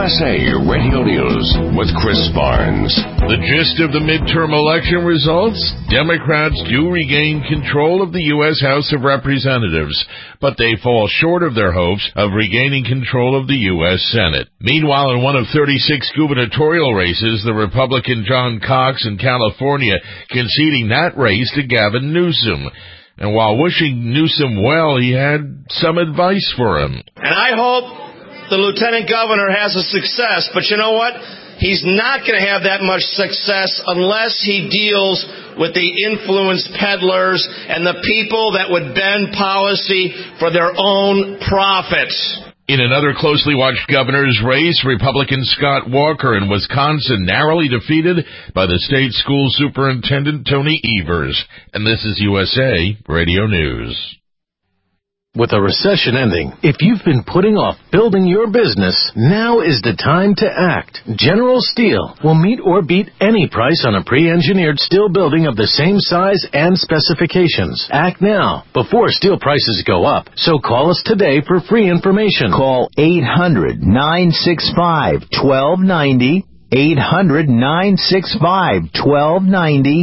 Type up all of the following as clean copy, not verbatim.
USA Radio News with Chris Barnes. The gist of the midterm election results: Democrats do regain control of the U.S. House of Representatives, but they fall short of their hopes of regaining control of the U.S. Senate. Meanwhile, in one of 36 gubernatorial races, the Republican John Cox in California conceding that race to Gavin Newsom. And while wishing Newsom well, he had some advice for him. And I hope the lieutenant governor has a success, but you know what? He's not going to have that much success unless he deals with the influence peddlers and the people that would bend policy for their own profit. In another closely watched governor's race, Republican Scott Walker in Wisconsin narrowly defeated by the state school superintendent Tony Evers. And this is USA Radio News. With a recession ending, if you've been putting off building your business, now is the time to act. General Steel will meet or beat any price on a pre-engineered steel building of the same size and specifications. Act now, before steel prices go up. So call us today for free information. Call 800-965-1290. 800-965-1290,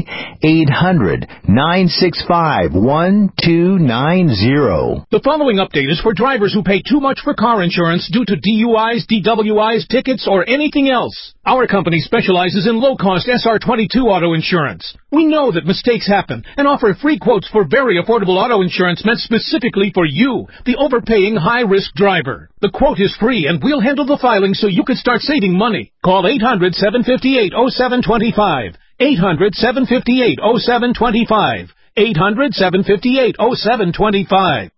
800-965-1290. The following update is for drivers who pay too much for car insurance due to DUIs, DWIs, tickets, or anything else. Our company specializes in low-cost SR22 auto insurance. We know that mistakes happen and offer free quotes for very affordable auto insurance meant specifically for you, the overpaying high-risk driver. The quote is free, and we'll handle the filing so you can start saving money. Call 800-758-0725. 800-758-0725. 800-758-0725.